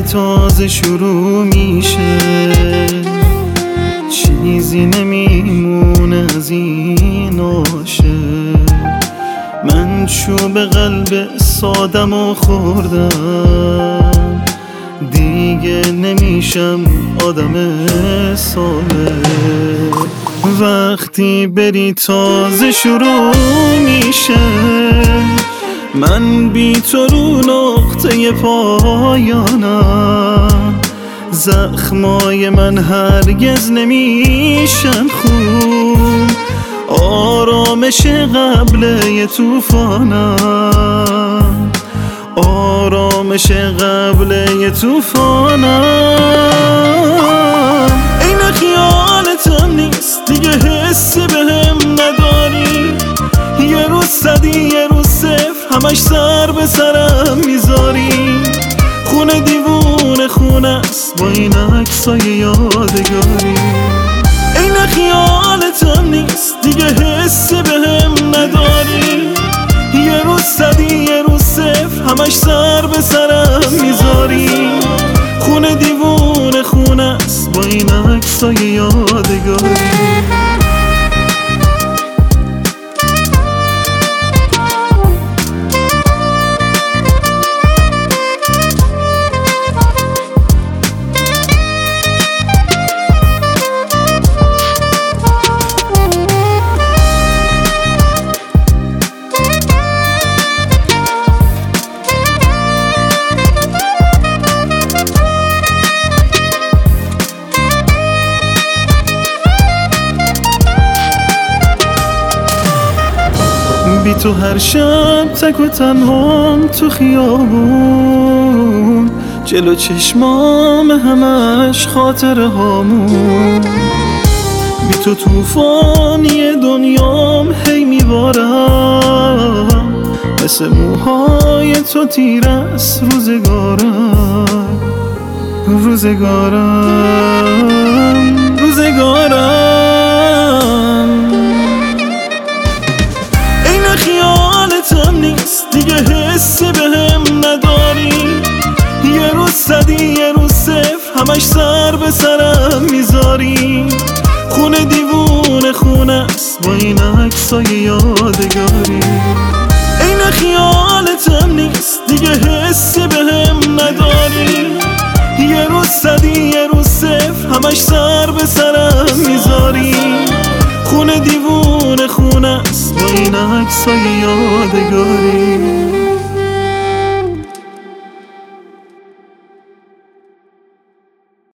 تازه شروع میشه، چیزی نمیمونه از این عاشق. من چوب قلب سادمو خوردم، دیگه نمیشم آدم صالح. وقتی بری تازه شروع میشه، من بی تو رو نقطه پایانم. زخمای من هرگز نمیشن خوب، آرامش قبل طوفانم، آرامش قبل طوفانم. این خیالتم نیست دیگه، حسی بهم نداری. یه روز صدی یه روز صفر، همش سر به سرم میذاری. خونه دیوونه خونه است با این عکسای یادگاری. این خیالتم نیست دیگه، حسی بهم نداری. یه روز صدی یه روز صفر، همش سر به سرم میذاری. خونه دیوونه خونه است با این عکسای یادگاری. بی تو هر شب تک و تنهام تو خیابون، جلو چشمام همش خاطره هامون. بی تو توفانی دنیام هی میبارم، مثل موهای تو تیر است روزگارم، روزگارم، روزگارم. خیالتم نیست دیگه، حسی بهم نداری. یه روز صدی یه روز صفر، همش سر به سرم میذاری. خونه دیوونه خونه است با این عکسای یادگاری. این خیالتم نیست دیگه، حسی بهم نداری. یه روز صدی یه روز صفر، همش سر به سرم میذاری. خونه دیوونه خونه است با این عکسای یادگاری.